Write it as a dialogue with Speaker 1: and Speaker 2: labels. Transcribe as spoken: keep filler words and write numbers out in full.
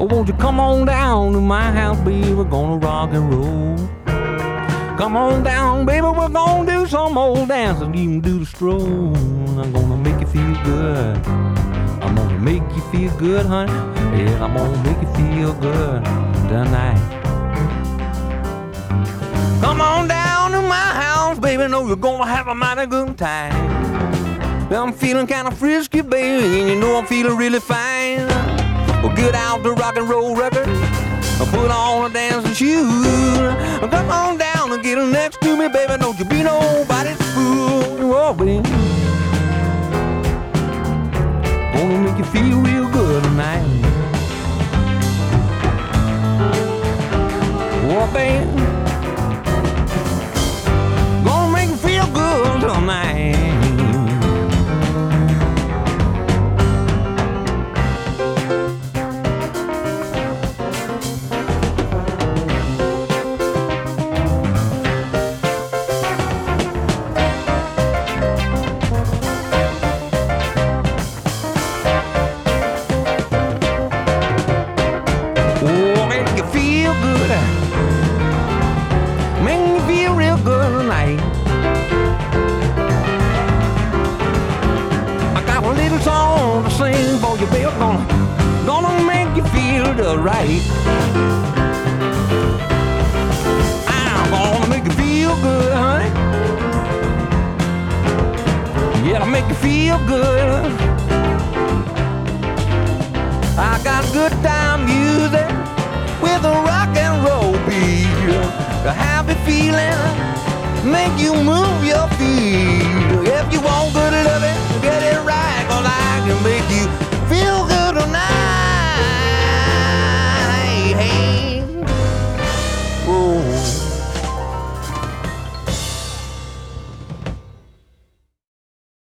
Speaker 1: Oh, won't you come on down to my house, baby? We're gonna rock and roll. Come on down, baby, we're gonna do some old dancing. You can do the stroll. I'm gonna make you feel good. I'm gonna make you feel good, honey. Yeah, I'm gonna make you feel good tonight. Come on down to my house, baby. Know you're gonna have a mighty good time. I'm feeling kind of frisky, baby, and you know I'm feeling really fine. Well, get out the rock and roll record. Put on a dancing shoe. Come on down and get next to me, baby. Don't you be nobody's fool. Oh, baby. Gonna make you feel real good tonight. Oh, baby. Gonna make you feel good tonight. Right. I'm gonna make you feel good, honey. Yeah, I'll make you feel good. I got good time music with a rock and roll beat to have you feeling, make you move your feet. If you want good loving, get it right, 'cause I can make you feel